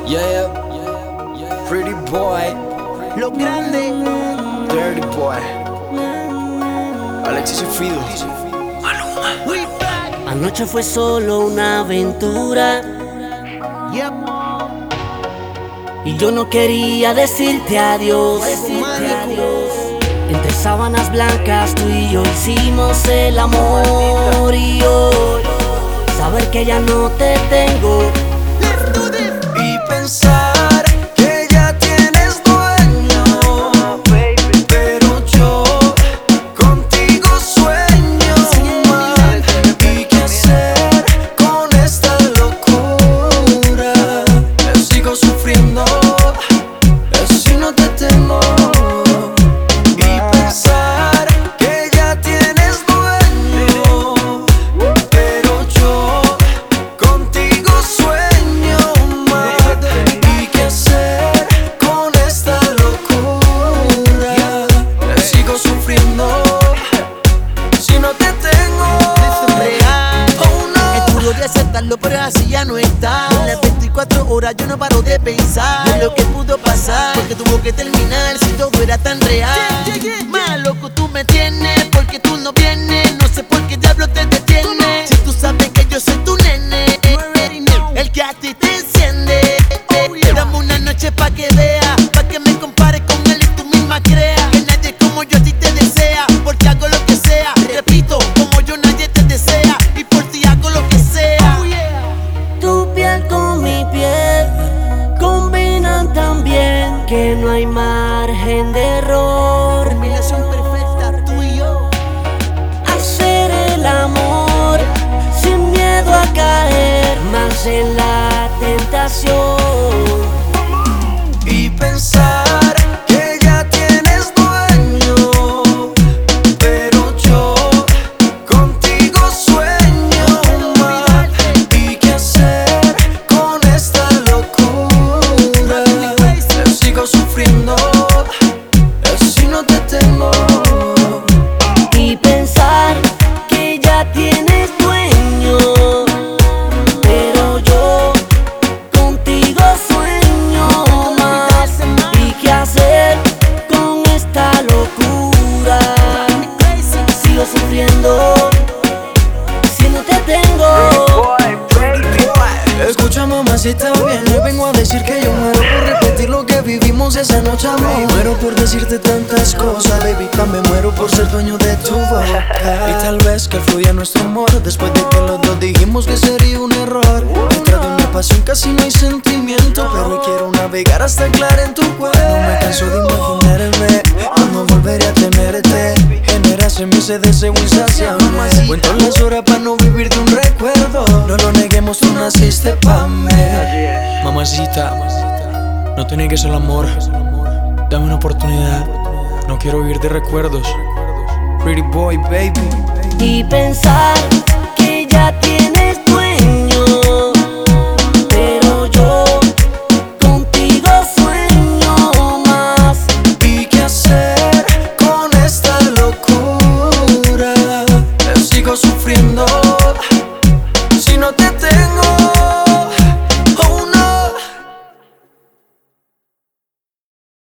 Yeah, pretty boy, Lo grande. dirty boy, Alexis y Fido. We back. Anoche fue solo una aventura Yep. y yo no quería decirte adiós. Entre sábanas blancas tú y yo hicimos el amor y hoy saber que ya no te tengo. Let's do this. Y pensar que ya tienes dueño, pero yo contigo sueño más. ¿Y qué hacer con esta locura? Sigo sufriendo si no te tengo. Y pensar que ya tienes dueño, pero yo contigo sueño más. ¿Y qué hacer con esta locura? Sigo sufriendo si no te tengo. Oh no. Es duro de aceptarlo, pero así ya no está. En las 24 horas yo no paro de pensar en lo que pudo pasar, porque tuvo que terminar si todo era tan real. Más loco tú me tienes, porque tú no vienes. No sé por qué diablo te detienes. Si tú sabes que yo soy tu nene, el que a ti te enciende. Dame una noche pa' que vea, pa' que me compares con él y tú misma creas que nadie como yo a ti te desea, porque hago lo que sea. Repito, como yo nadie te desea, y por ti hago lo que sea. Tu piel con mi piel combinan tan bien que no hay margen de error. Combinación perfecta, tú y yo. Hacer el amor sin miedo a caer más en la tentación. Y pensar que ya tienes dueño, pero yo contigo sueño más. ¿Y qué hacer con esta locura? Sigo sufriendo si no te tengo. Y pensar que ya tienes dueño, pero yo contigo sueño más. ¿Y qué hacer con esta locura? Sigo sufriendo si no te tengo. Escucha, mamacita bien, le vengo a decir que yo muero por repetir lo que vivimos esa noche, amor. Muero por decirte tantas cosas, baby. Me muero por ser dueño de tu boca. Y tal vez que fluya nuestro amor después de que los dos dijimos que sería un error. Detrás de una pasión casi no hay sentimiento, pero hoy quiero navegar hasta aclarar en tu cuerpo. No me canso de imaginarme cuando volveré a tenerte. Generas en mí ese deseo insaciable. Cuento las horas para no vivir de un recuerdo. No lo neguemos, tú naciste pa' mí. Mamacita, no te niegues el amor. Dame una oportunidad. No quiero vivir de recuerdos. Pretty boy, baby. Y pensar que ya tienes